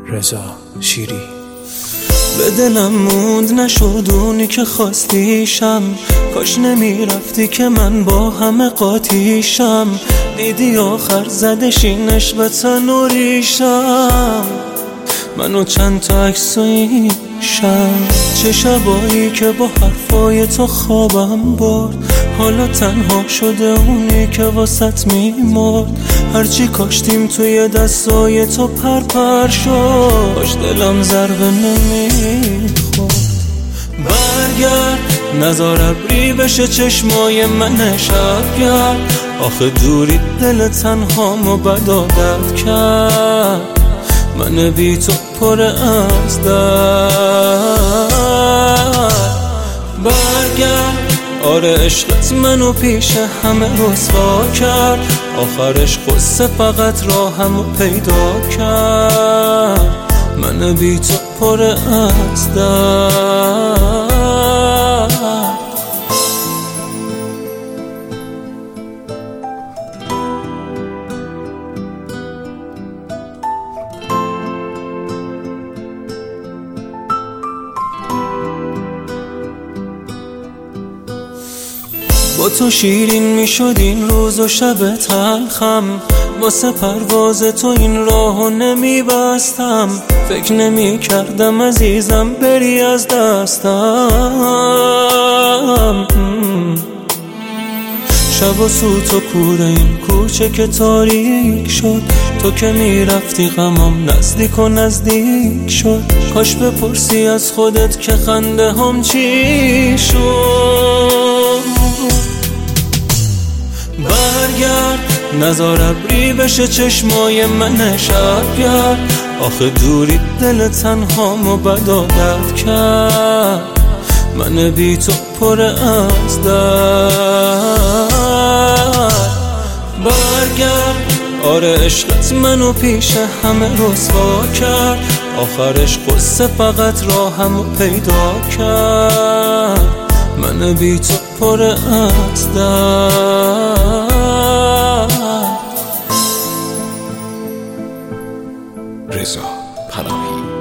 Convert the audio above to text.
رضا شیری. به دلم موند نشد اونی که خواستیشم، کاش نمیرفتی که من با همه قاطیشم. دیدی آخر زدش این عشق به تن و ریشم، منو چند تا عکس و این شب، چه شبایی که با حرفای تو خوابم برد. حالا تنها شده اونی که واسط میمرد. هرچی کاشتیم توی دستای تو پر شد، کاش دلم ضربه نمیخورد. برگرد نذار ابری بشه چشمای من شبگرد، آخه دوری دل تنهامو بد عادت کرد. من بی تو پر از درد. برگرد آره عشقت منو پیش همه رسوا کرد، آخرش قصه فقط راهمو پیدا کرد. من بی تو پر از درد. با تو شیرین میشد این روز و شب تلخم، واسه پرواز تو این راهو نمیبستم. فکر نمی کردم عزیزم بری از دستم. شب و سوت و کوره این کوچه که تاریک شد، تو که میرفتی غمم نزدیک و نزدیک شد. کاش بپرسی از خودت که خنده هم چی شد. برگرد نذار ابری بشه چشمای من شبگرد، آخه دوری دل تنهامو بد عادت کرد. من بی تو پر از درد. برگرد آره عشقت منو پیش همه رسوا کرد، آخرش قصه فقط راهمو پیدا کرد. من بی تو پر از درد. رضا پناهی.